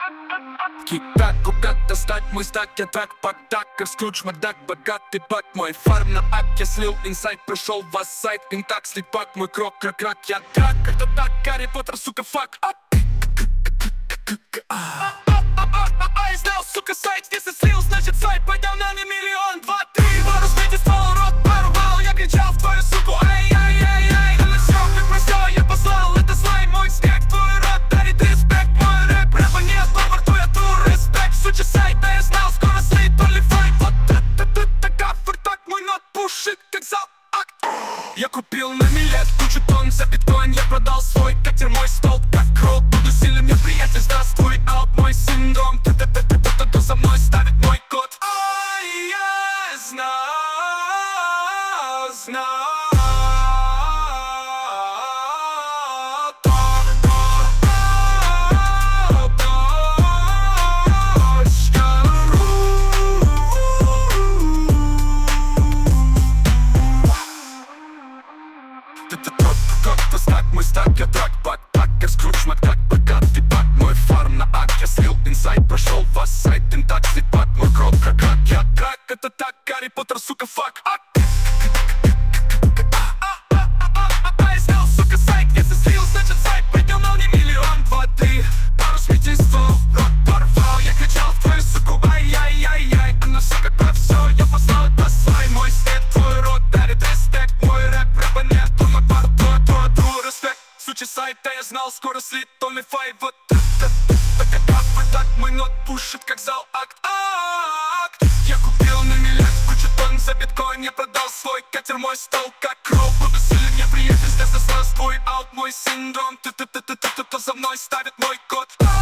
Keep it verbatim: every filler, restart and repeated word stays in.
Кик-так, как достать мой стак, я так, пак, так, как Скрудж Макдак, богатый пак. Мой фарм на ак, я слил инсайт, пришел в вас сайт, интак, слепак, мой крок, крак, крак, я так, это так, Гарри Поттер, сука, фак. Я знал, сука, сайт, если слил, значит сайт поднял на мне миллион, два, три. Вору смети ствол, рот порвал, я кричал в твою суку, ай-яй-яй-яй. На все, как все, я послал, это слайм, мой снег, твой рот дарит респект, мой рэп, рэпа нет, но во рту я тур, респект. Сучи сайт, да я знал, скоро слит, only fight. Вот это гафер, так мой нот пушит, как зал акт. Я купил на миллет кучу тонн за биткоин, я продал свой катер, мой стол, как кролл. Буду сильным, мне приятель сдаст твой аут, мой синдром. Кто за мной ставит мой код. Ай, я знал, знал. Как-то стак, мой стак, я трак, бак, так, как Скрудж Макдак, богатый пак. Мой фарм на ак, я слил инсайт, прошел вас сайт, интак, слепак, мой крок, крак, крак, я трак, это так, Гарри Поттер, сука, фак. Я снял, сука, сайт, если слил, значит сайт поднял на мне миллион, два, три. Пару смети ствол, рот порвал, я кричал в твою суку, ай-яй-яй-яй. Она все как про все, я послал это слайм, мой свет, твой рот дарит респект, мой рэп, рэпа нет, он мой пар, твой, твой, твой респект. Сучи сайт, да я знал, скоро слит, only fight. Вот это, так, так, мой нот пушит, как зал акт, акт. Я купил на миллион кучу тонн за биткоин, я продал свой катер, мой стол, как кролл. Буду сильным, мне приятель, здесь осталось твой аут, мой синдром. Ты-ты-ты-ты-ты, кто за мной ставит мой код.